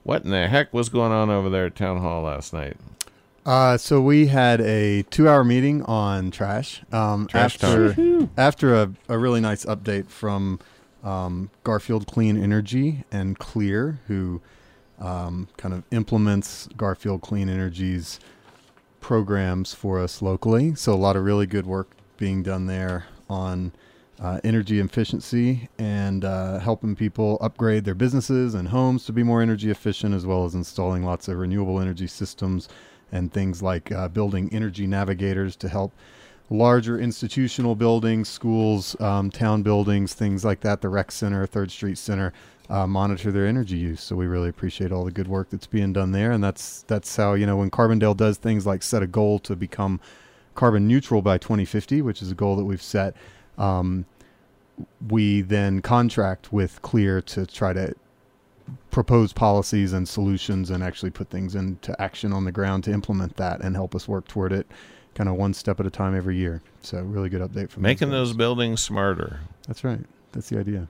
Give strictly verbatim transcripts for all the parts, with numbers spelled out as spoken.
What in the heck was going on over there at Town Hall last night? Uh, so we had a two-hour meeting on trash. Um, Trash after talk. after a, a really nice update from um, Garfield Clean Energy and Clear, who um, kind of implements Garfield Clean Energy's programs for us locally. So a lot of really good work being done there on uh, energy efficiency and uh, helping people upgrade their businesses and homes to be more energy efficient, as well as installing lots of renewable energy systems and things like uh, building energy navigators to help larger institutional buildings, schools, um, town buildings, things like that, the rec center, Third Street Center, uh, monitor their energy use. So we really appreciate all the good work that's being done there. And that's that's how, you know, when Carbondale does things like set a goal to become carbon neutral by twenty fifty, which is a goal that we've set, um, we then contract with Clear to try to propose policies and solutions and actually put things into action on the ground to implement that and help us work toward it kind of one step at a time every year. So really good update from Making those, those buildings smarter. That's right. That's the idea.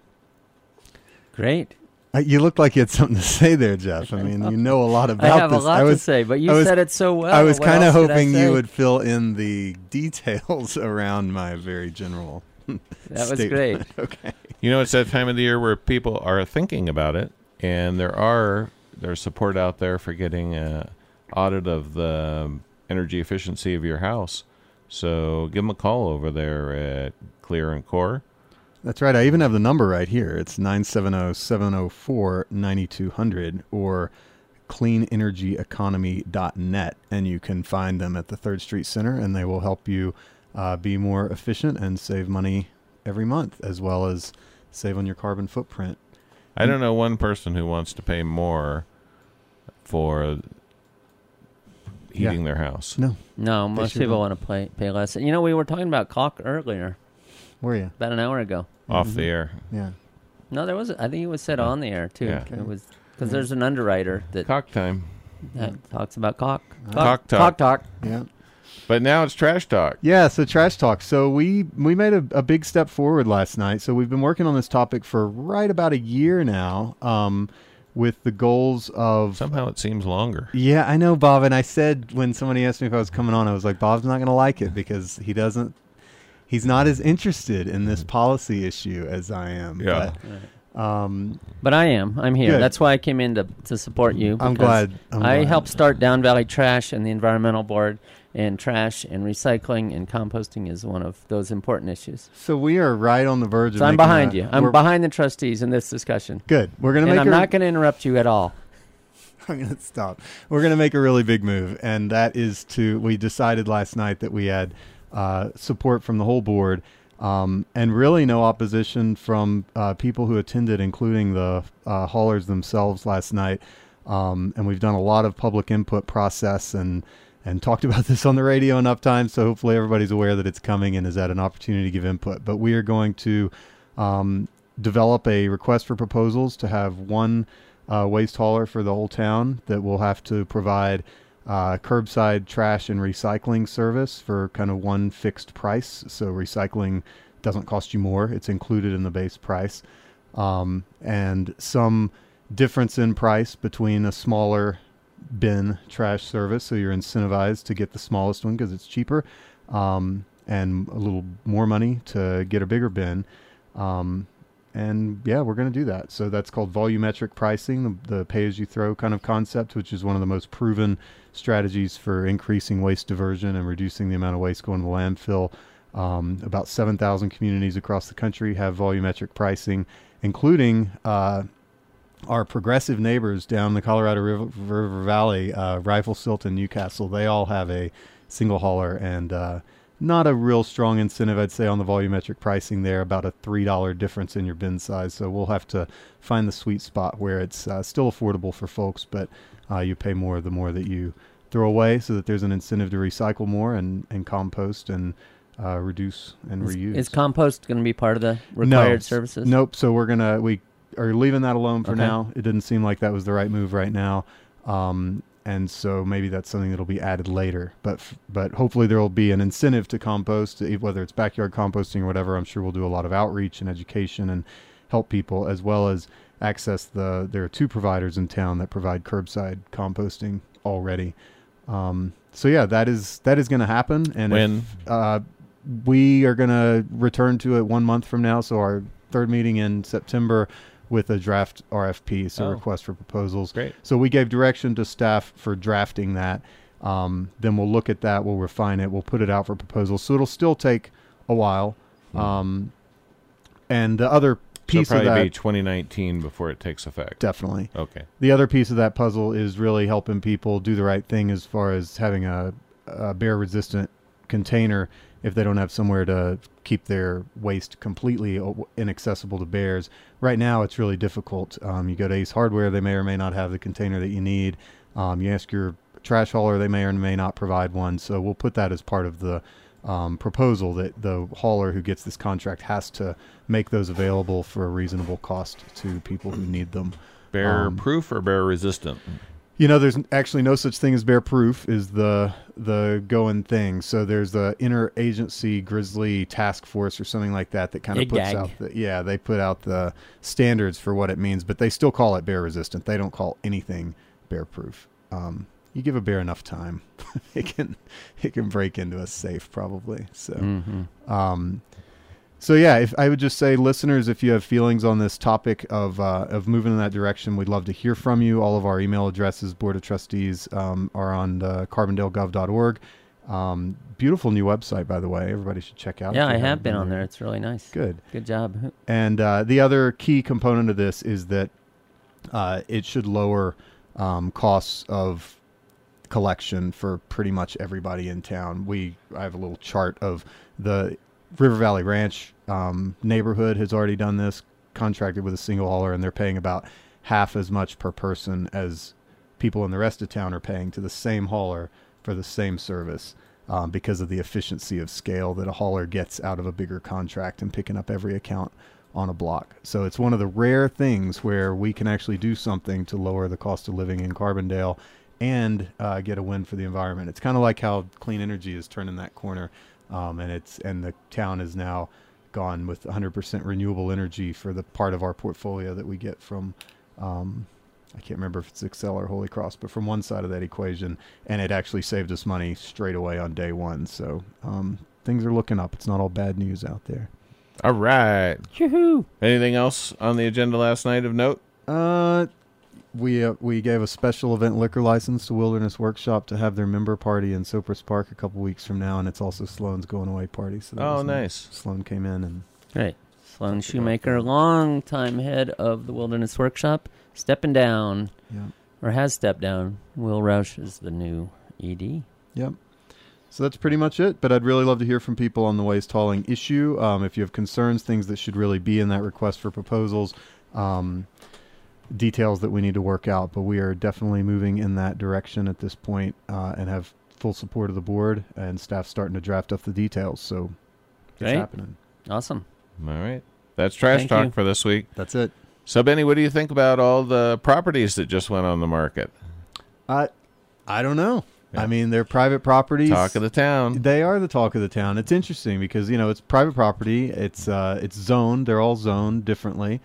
Great. Uh, you look like you had something to say there, Jeff. I mean, you know a lot about I have this. a lot I was, to say, but you I was- said it so well. I was What kind of else could I hoping say? you would fill in the details around my very general That was statement. great. Okay. You know, it's that time of the year where people are thinking about it, and there are there's support out there for getting an audit of the energy efficiency of your house. So give them a call over there at Clear and Core. That's right. I even have the number right here. It's nine seven zero, seven zero four, nine two zero zero or clean energy economy dot net, and you can find them at the Third Street Center, and they will help you uh, be more efficient and save money every month, as well as save on your carbon footprint. I don't know one person who wants to pay more for heating Yeah. their house. No. No, most sure people don't. want to pay pay less. You know, we were talking about caulk earlier, Were you? about an hour ago. Off Mhm. the air. Yeah. No, there was. I think it was said on the air too. Yeah. It was because Yeah. there's an underwriter that, Cock time. that talks about caulk. Caulk talk. Caulk talk. Yeah. But now it's trash talk. Yeah, so trash talk. So we we made a, a big step forward last night. So we've been working on this topic for right about a year now, um, with the goals of... Somehow it seems longer. Yeah, I know, Bob. And I said when somebody asked me if I was coming on, I was like, Bob's not going to like it because he doesn't... He's not as interested in this policy issue as I am. Yeah. But, um, But I am. I'm here. Good. That's why I came in to to support you. I'm because glad. I'm I glad. helped start Down Valley Trash and the Environmental Board, and trash and recycling and composting is one of those important issues. So we are right on the verge of So I'm making behind a- you. I'm we're- behind the trustees in this discussion. Good. We're going to And make I'm a- not going to interrupt you at all. I'm going to stop. We're going to make a really big move, and that is to, we decided last night that we had uh, support from the whole board, um, and really no opposition from uh, people who attended, including the uh, haulers themselves last night. Um, and we've done a lot of public input process and and talked about this on the radio enough times, so hopefully everybody's aware that it's coming and has had an opportunity to give input. But we are going to um, develop a request for proposals to have one uh, waste hauler for the whole town that will have to provide uh, curbside trash and recycling service for kind of one fixed price. So recycling doesn't cost you more. It's included in the base price. Um, and some difference in price between a smaller bin trash service, so you're incentivized to get the smallest one because it's cheaper, um, and a little more money to get a bigger bin. Um, and yeah, we're going to do that. So that's called volumetric pricing, the, the pay-as-you-throw kind of concept, which is one of the most proven strategies for increasing waste diversion and reducing the amount of waste going to the landfill. Um, about seven thousand communities across the country have volumetric pricing, including uh, our progressive neighbors down the Colorado River, River Valley, uh, Rifle, Silt, and Newcastle. They all have a single hauler, and uh, not a real strong incentive, I'd say, on the volumetric pricing there, about a three dollar difference in your bin size. So we'll have to find the sweet spot where it's uh, still affordable for folks, but uh, you pay more the more that you throw away, so that there's an incentive to recycle more and, and compost and uh, reduce and Is, reuse. is compost going to be part of the required no, services? Nope. So we're gonna we are leaving that alone for Okay. now. It didn't seem like that was the right move right now, um, and so maybe that's something that'll be added later. But f- but hopefully there will be an incentive to compost, e- whether it's backyard composting or whatever. I'm sure we'll do a lot of outreach and education and help people, as well as access the. There are two providers in town that provide curbside composting already. Um, so yeah, that is that is going to happen. And When? If, uh, we are going to return to it one month from now. So our third meeting in September with a draft R F P, so Oh. request for proposals. Great. So we gave direction to staff for drafting that. Um, then we'll look at that. We'll refine it. We'll put it out for proposals. So it'll still take a while. Hmm. Um, and the other So piece it'll of probably that, be twenty nineteen before it takes effect. definitely. Okay. The other piece of that puzzle is really helping people do the right thing as far as having a, a bear-resistant container if they don't have somewhere to keep their waste completely o- inaccessible to bears. Right now, it's really difficult. Um, you go to Ace Hardware, they may or may not have the container that you need. Um, you ask your trash hauler, they may or may not provide one. So we'll put that as part of the um, proposal that the hauler who gets this contract has to make those available for a reasonable cost to people who need them. Bear Um, proof or bear resistant? You know, there's actually no such thing as bear proof is the the going thing. So there's the interagency grizzly task force or something like that that kind of I puts gag. out the yeah they put out the standards for what it means, but they still call it bear resistant. They don't call anything bear proof. Um, you give a bear enough time, it can it can break into a safe probably. So. Mhm. Um, so yeah, if I would just say, listeners, if you have feelings on this topic of uh, of moving in that direction, we'd love to hear from you. All of our email addresses, Board of Trustees, um, are on uh, carbondale gov dot org. Um, beautiful new website, by the way. Everybody should check out. Yeah, if you I have haven't been on there. It's really nice. Good. Good job. And uh, the other key component of this is that uh, it should lower um, costs of collection for pretty much everybody in town. We I have a little chart of the River Valley Ranch um, neighborhood has already done this, contracted with a single hauler, and they're paying about half as much per person as people in the rest of town are paying to the same hauler for the same service um, because of the efficiency of scale that a hauler gets out of a bigger contract and picking up every account on a block. So it's one of the rare things where we can actually do something to lower the cost of living in Carbondale and uh, get a win for the environment. It's kind of like how clean energy is turning that corner. Um, and it's and the town is now gone with one hundred percent renewable energy for the part of our portfolio that we get from, um, I can't remember if it's Excel or Holy Cross, but from one side of that equation, and it actually saved us money straight away on day one. So um, things are looking up. It's not all bad news out there. All right. Yoo-hoo. Anything else on the agenda last night of note? Uh, we uh, we gave a special event liquor license to Wilderness Workshop to have their member party in Sopris Park a couple weeks from now, and it's also Sloan's going away party. So that Oh, was nice. Sloan came in and Great. Sloan Talked about Shoemaker, that. long-time head of the Wilderness Workshop, stepping down, yeah. or has stepped down. Will Roush is the new E D. Yep. So that's pretty much it. But I'd really love to hear from people on the waste hauling issue. Um, if you have concerns, things that should really be in that request for proposals, um, details that we need to work out. But we are definitely moving in that direction at this point, uh, and have full support of the board and staff starting to draft up the details. So it's Great. happening. Awesome. All right. That's Trash Thank Talk you. for this week. That's it. So, Benny, what do you think about all the properties that just went on the market? I, I don't know. Yeah. I mean, they're private properties. Talk of the town. They are the talk of the town. It's interesting because, you know, it's private property. It's uh, it's zoned. They're all zoned differently.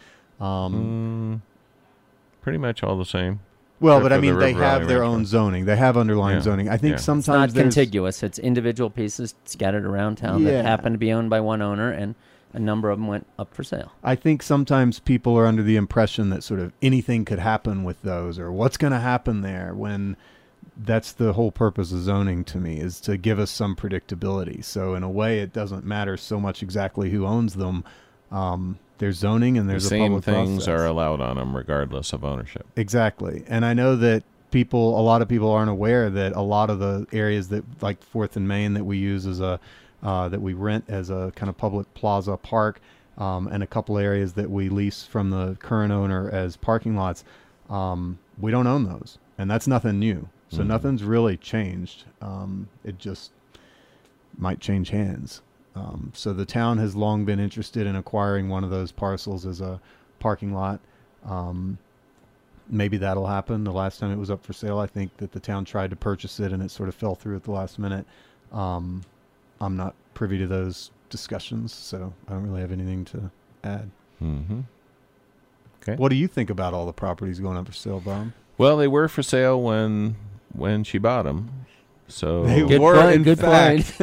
Um, Mm, pretty much all the same. well, except but I for the mean, they River Valley have their Ranch own one. zoning. They have underlying Yeah. zoning. I think Yeah. It's sometimes not there's- contiguous. It's individual pieces scattered around town Yeah. that happen to be owned by one owner, and a number of them went up for sale. I think sometimes people are under the impression that sort of anything could happen with those, or what's going to happen there, when that's the whole purpose of zoning to me, is to give us some predictability. So in a way, it doesn't matter so much exactly who owns them. Um, there's zoning and The there's a same public things process. are allowed on them regardless of ownership. Exactly. And I know that people, a lot of people aren't aware that a lot of the areas that, like Fourth and Main, that we use as a, uh, that we rent as a kind of public plaza park, um, and a couple areas that we lease from the current owner as parking lots, um, we don't own those. And that's nothing new. So Mhm. nothing's really changed. Um, it just might change hands. Um, so the town has long been interested in acquiring one of those parcels as a parking lot. Um, maybe that'll happen. The last time it was up for sale, I think that the town tried to purchase it and it sort of fell through at the last minute. Um, I'm not privy to those discussions, so I don't really have anything to add. Mm-hmm. Okay. What do you think about all the properties going up for sale, Bob? Well, they were for sale when when she bought them. So They Good were, point, in good fact.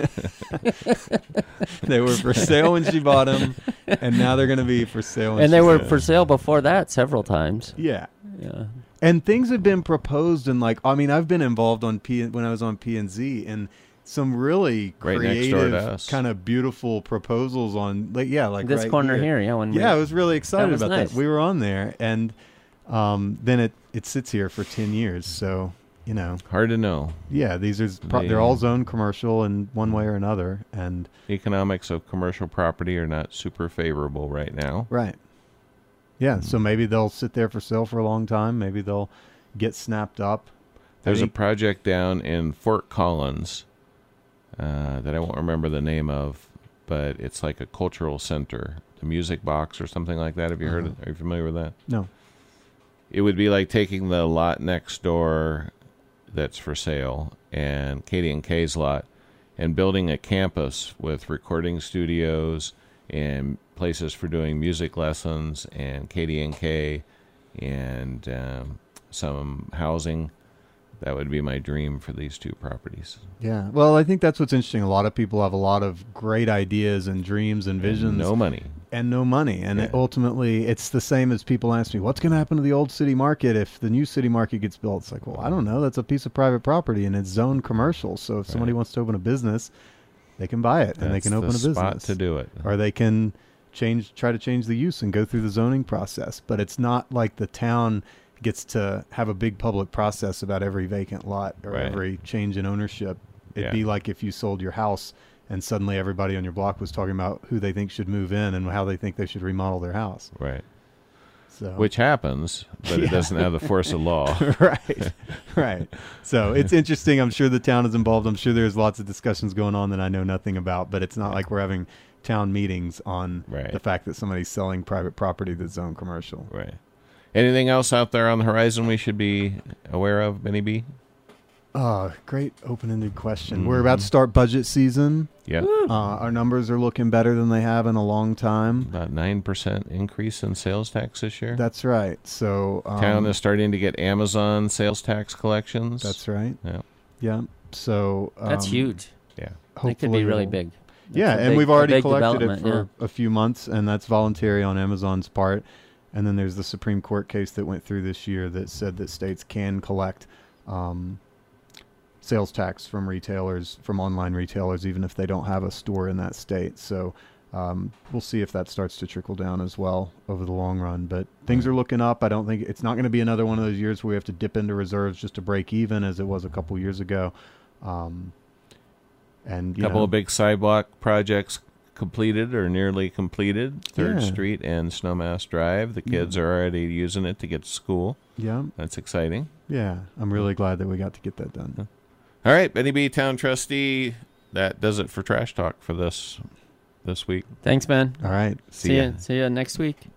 They were for sale when she bought them, and now they're going to be for sale. When And she they were sells. for sale before that several times. Yeah. Yeah. And things have been proposed, and like, I mean, I've been involved on P when I was on P and Z, and some really Right next door to creative, us. kind of beautiful proposals on, like, yeah, like This right corner here. here, yeah. When we, Yeah, I was really excited was about nice. that. We were on there, and um, then it it sits here for ten years. So you know, hard to know. yeah, these are pro- They- they're all zoned commercial in one way or another, and Economics of commercial property are not super favorable right now. right. Yeah, so maybe they'll sit there for sale for a long time. Maybe they'll get snapped up. There's a think- project down in Fort Collins uh, that I won't remember the name of, but it's like a cultural center, the Music Box or something like that. Have you heard Uh-huh. it? Are you familiar with that? No. It would be like taking the lot next door that's for sale and Katie and K's lot and building a campus with recording studios and places for doing music lessons and Katie and K and um, some housing. That would be my dream for these two properties. Yeah. Well, I think that's what's interesting. A lot of people have a lot of great ideas and dreams and visions. And no money. and no money. And it Yeah. ultimately, it's the same as people ask me, what's going to happen to the old city market if the new city market gets built? It's like, well, I don't know. That's a piece of private property and it's zoned commercial. So if somebody Right. wants to open a business, they can buy it and they That's can open the a business. spot to do it. Or they can change, try to change the use and go through the zoning process. But it's not like the town gets to have a big public process about every vacant lot or Right. every change in ownership. It'd Yeah. be like if you sold your house and suddenly everybody on your block was talking about who they think should move in and how they think they should remodel their house. Right. So Which happens, but Yeah. it doesn't have the force of law. right, right. So it's interesting. I'm sure the town is involved. I'm sure there's lots of discussions going on that I know nothing about. But it's not like we're having town meetings on Right. the fact that somebody's selling private property that's zoned commercial. Right. Anything else out there on the horizon we should be aware of, Benny B? Oh, great open-ended question. Mhm. We're about to start budget season. Yeah. Uh, our numbers are looking better than they have in a long time. About nine percent increase in sales tax this year. That's right. So um, Town is starting to get Amazon sales tax collections. that's right. Yeah. Yeah. So um, That's huge. Yeah. It could be really we'll- big. That's Yeah, a and big- we've a already big collected it development, for a few months, and that's voluntary on Amazon's part. And then there's the Supreme Court case that went through this year that said that states can collect um, sales tax from retailers, from online retailers, even if they don't have a store in that state. So um, we'll see if that starts to trickle down as well over the long run. But things are looking up. I don't think it's not going to be another one of those years where we have to dip into reserves just to break even, as it was a couple years ago. Um, and A you couple know, of big sidewalk projects completed or nearly completed. Third Yeah. Street and Snowmass Drive. The kids Yeah. are already using it to get to school. yeah. That's exciting. Yeah, I'm really glad that we got to get that done. All right, Benny B, Town Trustee. That does it for Trash Talk for this this week. Thanks, man. All right. See, you. See you next week.